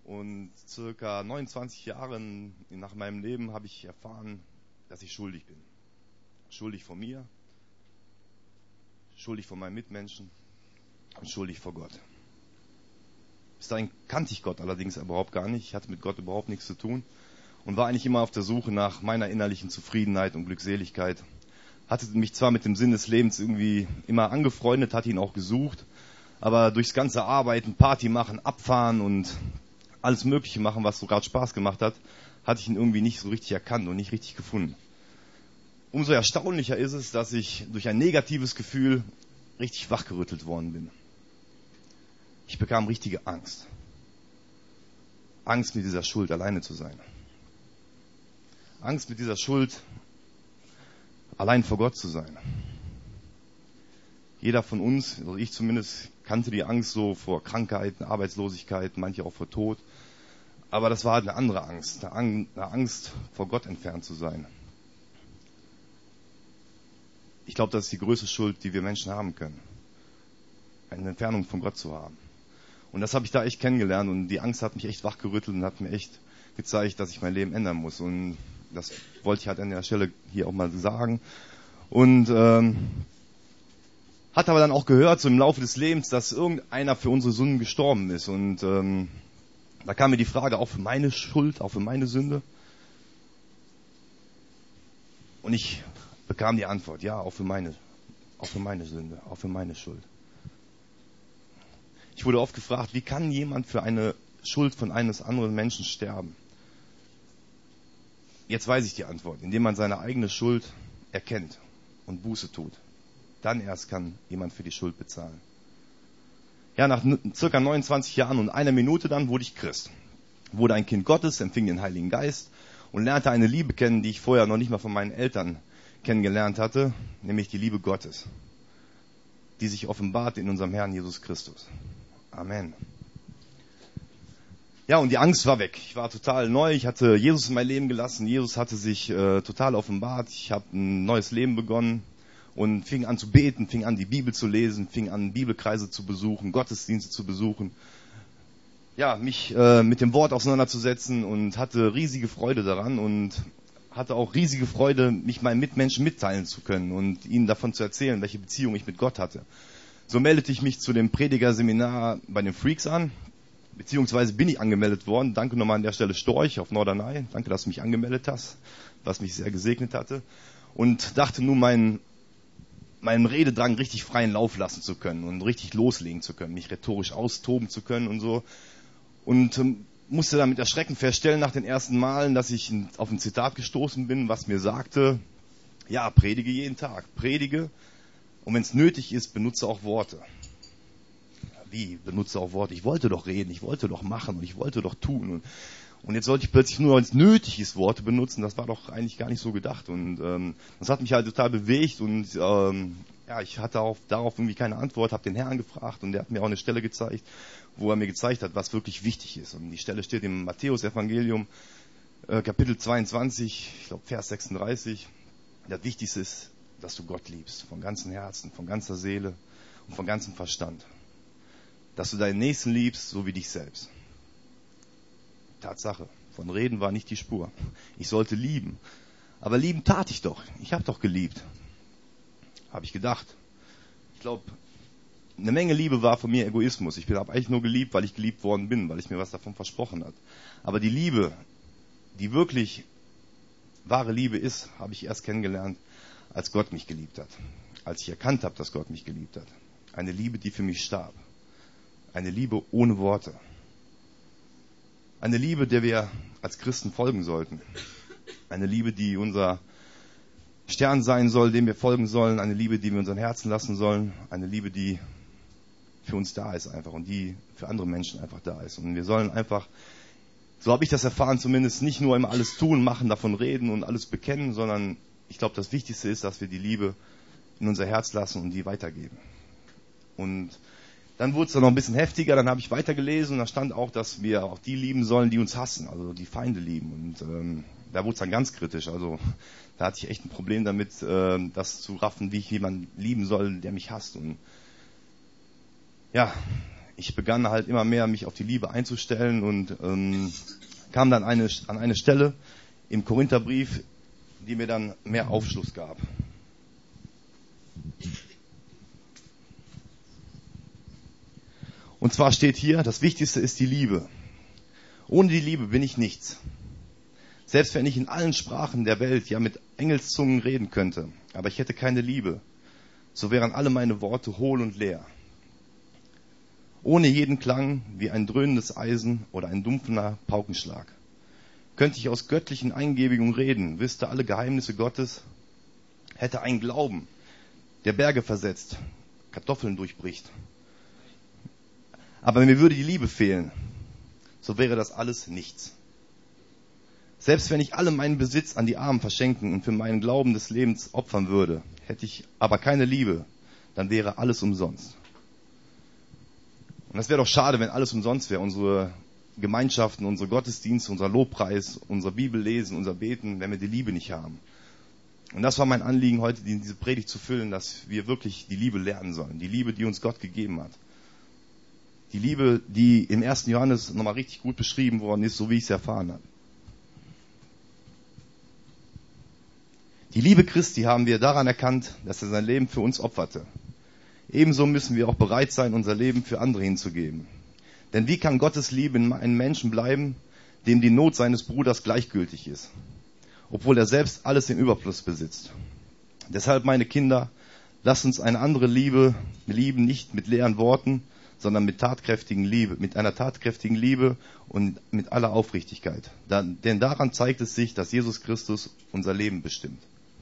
Und circa 29 Jahren nach meinem Leben habe ich erfahren, dass ich schuldig bin. Schuldig vor mir, schuldig vor meinen Mitmenschen und schuldig vor Gott. Bis dahin kannte ich Gott allerdings überhaupt gar nicht. Ich hatte mit Gott überhaupt nichts zu tun und war eigentlich immer auf der Suche nach meiner innerlichen Zufriedenheit und Glückseligkeit. Hatte mich zwar mit dem Sinn des Lebens irgendwie immer angefreundet, hatte ihn auch gesucht, aber durchs ganze Arbeiten, Party machen, abfahren und alles Mögliche machen, was so gerade Spaß gemacht hat, hatte ich ihn irgendwie nicht so richtig erkannt und nicht richtig gefunden. Umso erstaunlicher ist es, dass ich durch ein negatives Gefühl richtig wachgerüttelt worden bin. Ich bekam richtige Angst. Angst, mit dieser Schuld alleine zu sein. Angst, mit dieser Schuld allein vor Gott zu sein. Jeder von uns, also ich zumindest, kannte die Angst so vor Krankheiten, Arbeitslosigkeit, manche auch vor Tod. Aber das war halt eine andere Angst, eine Angst, vor Gott entfernt zu sein. Ich glaube, das ist die größte Schuld, die wir Menschen haben können. Eine Entfernung von Gott zu haben. Und das habe ich da echt kennengelernt und die Angst hat mich echt wachgerüttelt und hat mir echt gezeigt, dass ich mein Leben ändern muss. Und das wollte ich halt an der Stelle hier auch mal sagen. Und hat aber dann auch gehört, so im Laufe des Lebens, dass irgendeiner für unsere Sünden gestorben ist. Und da kam mir die Frage, auch für meine Schuld, auch für meine Sünde. Und ich bekam die Antwort, ja, auch für meine Sünde, auch für meine Schuld. Ich wurde oft gefragt, wie kann jemand für eine Schuld von eines anderen Menschen sterben? Jetzt weiß ich die Antwort, indem man seine eigene Schuld erkennt und Buße tut. Dann erst kann jemand für die Schuld bezahlen. Ja, nach circa 29 Jahren und einer Minute dann wurde ich Christ. Wurde ein Kind Gottes, empfing den Heiligen Geist und lernte eine Liebe kennen, die ich vorher noch nicht mal von meinen Eltern kennengelernt hatte, nämlich die Liebe Gottes, die sich offenbart in unserem Herrn Jesus Christus. Amen. Ja, und die Angst war weg. Ich war total neu. Ich hatte Jesus in mein Leben gelassen. Jesus hatte sich total offenbart. Ich habe ein neues Leben begonnen und fing an zu beten, fing an die Bibel zu lesen, fing an Bibelkreise zu besuchen, Gottesdienste zu besuchen. Ja, mich mit dem Wort auseinanderzusetzen und hatte riesige Freude daran und hatte auch riesige Freude, mich meinen Mitmenschen mitteilen zu können und ihnen davon zu erzählen, welche Beziehung ich mit Gott hatte. So meldete ich mich zu dem Predigerseminar bei den Freaks an, beziehungsweise bin ich angemeldet worden. Danke nochmal an der Stelle Storch auf Norderney. Danke, dass du mich angemeldet hast, was mich sehr gesegnet hatte. Und dachte nun, meinen Rededrang richtig freien Lauf lassen zu können und richtig loslegen zu können, mich rhetorisch austoben zu können und so. Und musste dann mit Erschrecken feststellen nach den ersten Malen, dass ich auf ein Zitat gestoßen bin, was mir sagte, ja, predige jeden Tag, predige. Und wenn es nötig ist, benutze auch Worte. Wie? Benutze auch Worte? Ich wollte doch reden, ich wollte doch machen und ich wollte doch tun. Und jetzt sollte ich plötzlich nur, wenn es nötig ist, Worte benutzen. Das war doch eigentlich gar nicht so gedacht. Und das hat mich halt total bewegt. Und ja, ich hatte darauf irgendwie keine Antwort, habe den Herrn gefragt und der hat mir auch eine Stelle gezeigt, wo er mir gezeigt hat, was wirklich wichtig ist. Und die Stelle steht im Matthäus-Evangelium, Kapitel 22, ich glaube Vers 36. Das Wichtigste ist, dass du Gott liebst, von ganzem Herzen, von ganzer Seele und von ganzem Verstand. Dass du deinen Nächsten liebst, so wie dich selbst. Tatsache, von Reden war nicht die Spur. Ich sollte lieben. Aber lieben tat ich doch. Ich habe doch geliebt. Habe ich gedacht. Ich glaube, eine Menge Liebe war von mir Egoismus. Ich habe eigentlich nur geliebt, weil ich geliebt worden bin, weil ich mir was davon versprochen hat. Aber die Liebe, die wirklich wahre Liebe ist, habe ich erst kennengelernt, als Gott mich geliebt hat. Als ich erkannt habe, dass Gott mich geliebt hat. Eine Liebe, die für mich starb. Eine Liebe ohne Worte. Eine Liebe, der wir als Christen folgen sollten. Eine Liebe, die unser Stern sein soll, dem wir folgen sollen. Eine Liebe, die wir in unseren Herzen lassen sollen. Eine Liebe, die für uns da ist einfach und die für andere Menschen einfach da ist. Und wir sollen einfach, so habe ich das erfahren zumindest, nicht nur immer alles tun, machen, davon reden und alles bekennen, sondern ich glaube, das Wichtigste ist, dass wir die Liebe in unser Herz lassen und die weitergeben. Und dann wurde es dann noch ein bisschen heftiger, dann habe ich weitergelesen und da stand auch, dass wir auch die lieben sollen, die uns hassen, also die Feinde lieben. Und da wurde es dann ganz kritisch. Also da hatte ich echt ein Problem damit, das zu raffen, wie ich jemanden lieben soll, der mich hasst. Und ja, ich begann halt immer mehr, mich auf die Liebe einzustellen und kam dann an eine Stelle im Korintherbrief, die mir dann mehr Aufschluss gab. Und zwar steht hier, das Wichtigste ist die Liebe. Ohne die Liebe bin ich nichts. Selbst wenn ich in allen Sprachen der Welt, ja mit Engelszungen reden könnte, aber ich hätte keine Liebe, so wären alle meine Worte hohl und leer. Ohne jeden Klang wie ein dröhnendes Eisen oder ein dumpfer Paukenschlag. Könnte ich aus göttlichen Eingebungen reden, wüsste alle Geheimnisse Gottes, hätte einen Glauben, der Berge versetzt, Kartoffeln durchbricht. Aber mir würde die Liebe fehlen, so wäre das alles nichts. Selbst wenn ich alle meinen Besitz an die Armen verschenken und für meinen Glauben des Lebens opfern würde, hätte ich aber keine Liebe, dann wäre alles umsonst. Und das wäre doch schade, wenn alles umsonst wäre. Unsere Gemeinschaften, unsere Gottesdienste, unser Lobpreis, unser Bibellesen, unser Beten, wenn wir die Liebe nicht haben. Und das war mein Anliegen, heute diese Predigt zu füllen, dass wir wirklich die Liebe lernen sollen. Die Liebe, die uns Gott gegeben hat. Die Liebe, die im 1. Johannes nochmal richtig gut beschrieben worden ist, so wie ich es erfahren habe. Die Liebe Christi haben wir daran erkannt, dass er sein Leben für uns opferte. Ebenso müssen wir auch bereit sein, unser Leben für andere hinzugeben. Denn wie kann Gottes Liebe in einem Menschen bleiben, dem die Not seines Bruders gleichgültig ist, obwohl er selbst alles im Überfluss besitzt? Deshalb, meine Kinder, lasst uns eine andere Liebe lieben, nicht mit leeren Worten, sondern mit einer tatkräftigen Liebe und mit aller Aufrichtigkeit. Denn daran zeigt es sich, dass Jesus Christus unser Leben bestimmt.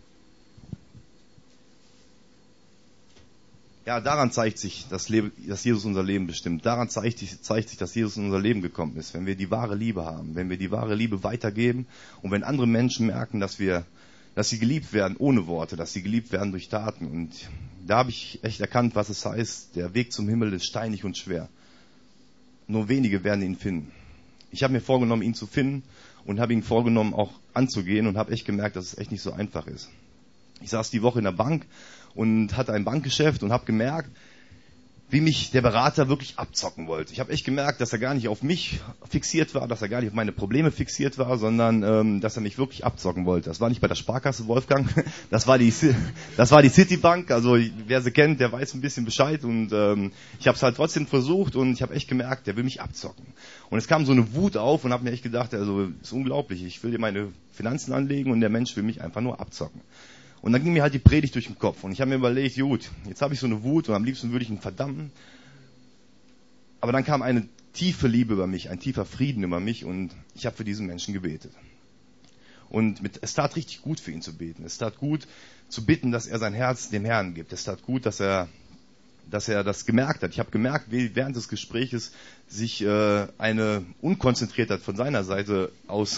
Ja, daran zeigt sich, dass Jesus unser Leben bestimmt. Daran zeigt sich, dass Jesus in unser Leben gekommen ist. Wenn wir die wahre Liebe haben, wenn wir die wahre Liebe weitergeben und wenn andere Menschen merken, dass sie geliebt werden ohne Worte, dass sie geliebt werden durch Taten. Und da habe ich echt erkannt, was es heißt. Der Weg zum Himmel ist steinig und schwer. Nur wenige werden ihn finden. Ich habe mir vorgenommen, ihn zu finden und habe ihn vorgenommen, auch anzugehen und habe echt gemerkt, dass es echt nicht so einfach ist. Ich saß die Woche in der Bank und hatte ein Bankgeschäft und habe gemerkt, wie mich der Berater wirklich abzocken wollte. Ich habe echt gemerkt, dass er gar nicht auf mich fixiert war, dass er gar nicht auf meine Probleme fixiert war, sondern dass er mich wirklich abzocken wollte. Das war nicht bei der Sparkasse, Wolfgang, das war die Citibank. Also wer sie kennt, der weiß ein bisschen Bescheid. Und ich habe es halt trotzdem versucht und ich habe echt gemerkt, der will mich abzocken. Und es kam so eine Wut auf und habe mir echt gedacht, also ist unglaublich, ich will dir meine Finanzen anlegen und der Mensch will mich einfach nur abzocken. Und dann ging mir halt die Predigt durch den Kopf. Und ich habe mir überlegt, gut, jetzt habe ich so eine Wut und am liebsten würde ich ihn verdammen. Aber dann kam eine tiefe Liebe über mich, ein tiefer Frieden über mich und ich habe für diesen Menschen gebetet. Und es tat richtig gut für ihn zu beten. Es tat gut zu bitten, dass er sein Herz dem Herrn gibt. Es tat gut, dass er das gemerkt hat. Ich habe gemerkt, wie während des Gespräches sich eine Unkonzentriertheit von seiner Seite aus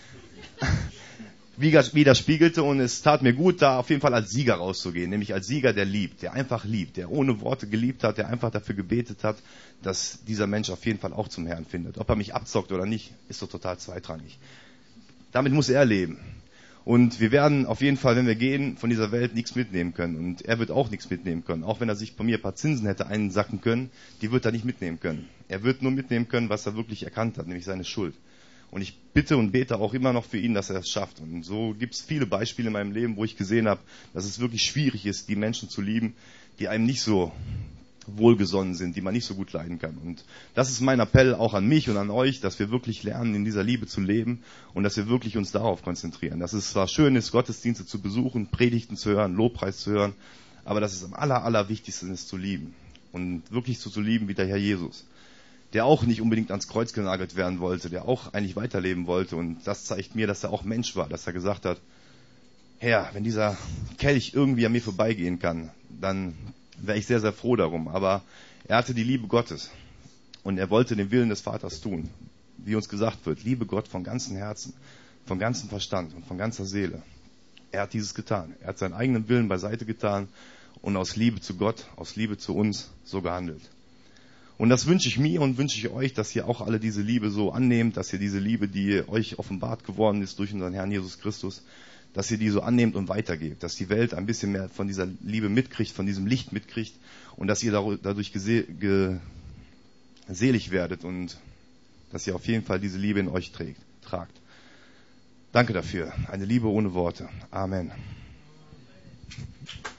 widerspiegelte und es tat mir gut, da auf jeden Fall als Sieger rauszugehen, nämlich als Sieger, der liebt, der einfach liebt, der ohne Worte geliebt hat, der einfach dafür gebetet hat, dass dieser Mensch auf jeden Fall auch zum Herrn findet. Ob er mich abzockt oder nicht, ist so total zweitrangig. Damit muss er leben. Und wir werden auf jeden Fall, wenn wir gehen, von dieser Welt nichts mitnehmen können. Und er wird auch nichts mitnehmen können. Auch wenn er sich bei mir ein paar Zinsen hätte einsacken können, die wird er nicht mitnehmen können. Er wird nur mitnehmen können, was er wirklich erkannt hat, nämlich seine Schuld. Und ich bitte und bete auch immer noch für ihn, dass er es schafft. Und so gibt es viele Beispiele in meinem Leben, wo ich gesehen habe, dass es wirklich schwierig ist, die Menschen zu lieben, die einem nicht so wohlgesonnen sind, die man nicht so gut leiden kann. Und das ist mein Appell auch an mich und an euch, dass wir wirklich lernen, in dieser Liebe zu leben und dass wir wirklich uns darauf konzentrieren. Dass es zwar schön ist, Gottesdienste zu besuchen, Predigten zu hören, Lobpreis zu hören, aber dass es am allerwichtigsten ist, zu lieben. Und wirklich so zu lieben wie der Herr Jesus, der auch nicht unbedingt ans Kreuz genagelt werden wollte, der auch eigentlich weiterleben wollte. Und das zeigt mir, dass er auch Mensch war, dass er gesagt hat, Herr, wenn dieser Kelch irgendwie an mir vorbeigehen kann, dann wäre ich sehr, sehr froh darum. Aber er hatte die Liebe Gottes und er wollte den Willen des Vaters tun. Wie uns gesagt wird, liebe Gott von ganzem Herzen, von ganzem Verstand und von ganzer Seele. Er hat dieses getan. Er hat seinen eigenen Willen beiseite getan und aus Liebe zu Gott, aus Liebe zu uns so gehandelt. Und das wünsche ich mir und wünsche ich euch, dass ihr auch alle diese Liebe so annehmt, dass ihr diese Liebe, die euch offenbart geworden ist durch unseren Herrn Jesus Christus, dass ihr die so annehmt und weitergebt, dass die Welt ein bisschen mehr von dieser Liebe mitkriegt, von diesem Licht mitkriegt und dass ihr dadurch selig werdet und dass ihr auf jeden Fall diese Liebe in euch tragt. Danke dafür. Eine Liebe ohne Worte. Amen.